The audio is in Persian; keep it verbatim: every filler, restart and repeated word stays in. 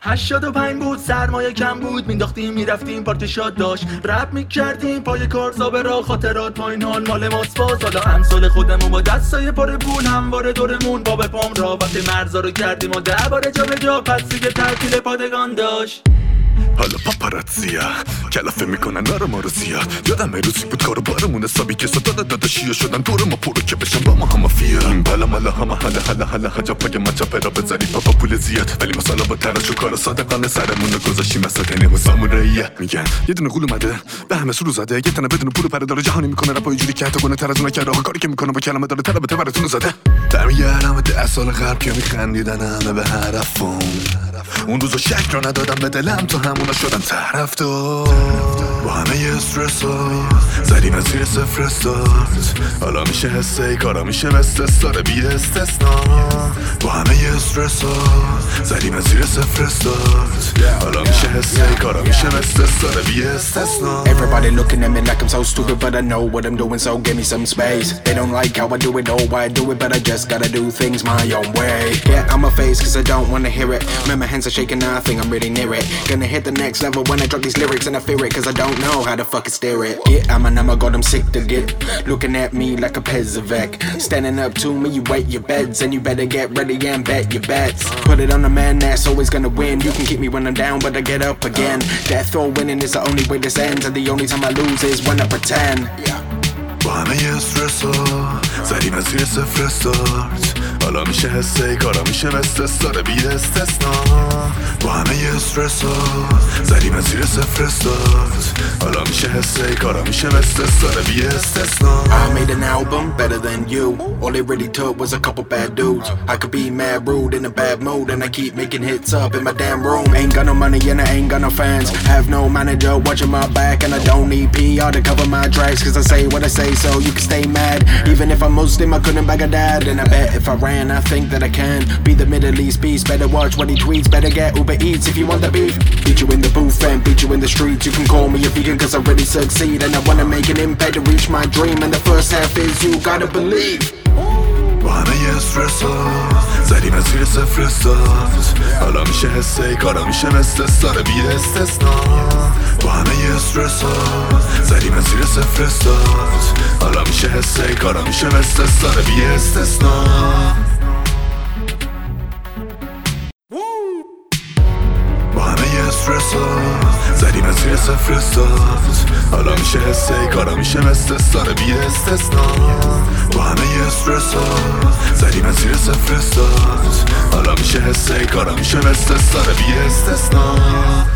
هشتاد و پنج بود، سرمایه کم بود، مینداختیم میرفتیم پارتی شاد داشت، رپ میکردیم پای کارزابه را، خاطرات پایین حال مال ماست باز. حالا امثال خودمون با دستای پر پول همواره دورمون، باب پام را وقتی مرزا رو کردیم و ده باره جا به جا، پس دیگه تعطیل پادگان داشت. حالا پاپاراتزیه کلافه میکنن نارو ما رو زیاد، یادم روزی بود کارو بارمون حسابی که صدا داداشیه شدن دور ما پرو که بشن با ما هم مافیا. این بالا مالا همه حالا حالا حالا حجاب پاگه ما چاپه را بذاری پاپا پول زیاد، ولی مسالا با تراش و کار صادقانه سرمون رو گذاشتیم مساکنه و ساموراییه. میگن یه دونه غول اومده به همه سرو زده، یه تنه بدون پول پره داره جهانی میکنه رپا اینجوری که حتی گونه تر از اون کرده، کاری که میکنه با کلمه داره طلب تبرتون زده. برمیگردم ده سال قبل که میخندیدن همه به حرفم، اون روزو شک رو ندادم به دلم تو همونا شدم طرفدار. با همه استرسا زدیم از زیر صفر استارت، حالا میشه حسه کارا میشه مثل استاره بی استثنا. با همه استرسا زدیم از زیر صفر استارت، حالا میشه حسه کارا میشه مثل استاره بی استثنا. Everybody looking at me like I'm so stupid, but I know what I'm doing, so give me some space. They don't like how I do it, or why I do it, but I just gotta do things my own way. Yeah, I'm a face cause I don't wanna hear it. Man, my hands are shaking now, I think I'm really near it. Gonna hit the next level when I drop these lyrics, and I fear it cause I don't know how to fucking steer it. Yeah, I'm a number, God, I'm sick to get looking at me like a Pezavec. Standing up to me, you wait your beds, and you better get ready and bet your bets. Put it on the man that's always gonna win. You can keep me when I'm down, but I get up again. Death or winning is the only way this ends, and the only time I lose is when I pretend. Yeah. با همه استرسا زدیم از زیر صفر استارت، حالا میشه حسه کارا میشه مثل استاره بی استثنا. با همه استرسا زدیم از زیر صفر استارت، حالا میشه حسه کارا میشه مثل استاره بی استثنا. I made an album better than you. All it really took was a couple bad dudes. I could be mad rude in a bad mood, and I keep making hits up in my damn room. Ain't got no money and I ain't got no fans. Have no manager watching my back, and I don't need P R to cover my tracks, cause I say what I say so you can stay mad. Even if I'm Muslim, I couldn't bag a dad. And I bet if I ran, I think that I can be the Middle East beast. Better watch what he tweets, better get Uber Eats if you want the beef. Beat you in the booth and beat you in the streets. You can call me a vegan cause I really succeed, and I wanna make an impact to reach my dream. And the first half is you gotta believe. با همه استرسا زدیم از زیر صفر استارت، حالا میشه حسه کارا میشه مثل استاره بی استثنا. با همه استرسا زدیم از زیر صفر استارت، حالا میشه حسه کارا میشه مثل استاره بی استثنا. با همه استرسا زدیم از زیر صفر استارت، حالا میشه حسه کارا میشه مثل استاره بی استثنا. با همه استرسا زدیم از زیر صفر استارت، حالا میشه حسه کارا میشه مثل استاره بی استثنا.